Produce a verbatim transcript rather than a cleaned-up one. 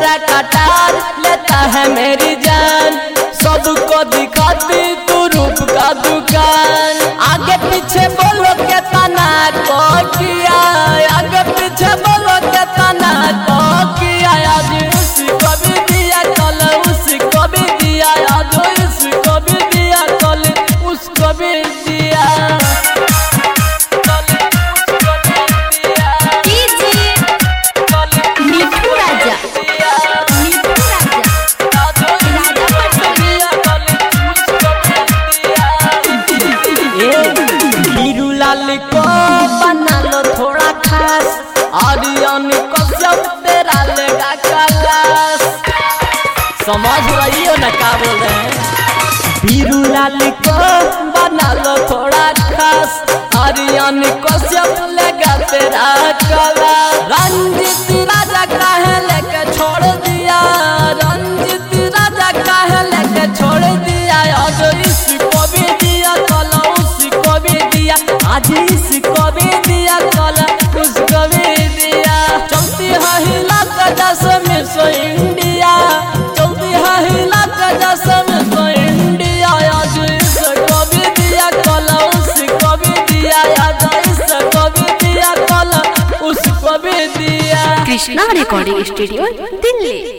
तेरा कटार लेता है मेरी जान। सबको दिखाती तू रूप का दुकान। आगे पीछे बोलो के तना को किया, आगे पीछे बोलो के तना को किया। आज उसको भी दिया कल उसको भी दिया, आज उसको भी दिया कल उसको भी दिया। को बना लो थोड़ा खास, आर्यन कश्यप तेरा लेगा क्लास। समझ रही हो ना क्या बोल रहे हैं? बीरू लाल को बना लो थोड़ा खास, आर्यन कश्यप लेगा तेरा क्लास। रंजित राजा काहे लेके छोड़ दिया, रंजित राजा काहे लेके छोड़ दिया। आज इसको भी दिया कल उसको भी दिया, आज इसको भी दिया कल उसको भी दिया। चलती है हिला का जैसे मिस इंडिया, चलती है हिला का जैसे मिस इंडिया। आज इसको भी दिया कल उसको भी दिया, आज इसको भी दिया कल उसको भी दिया। Krishna recording studio Delhi.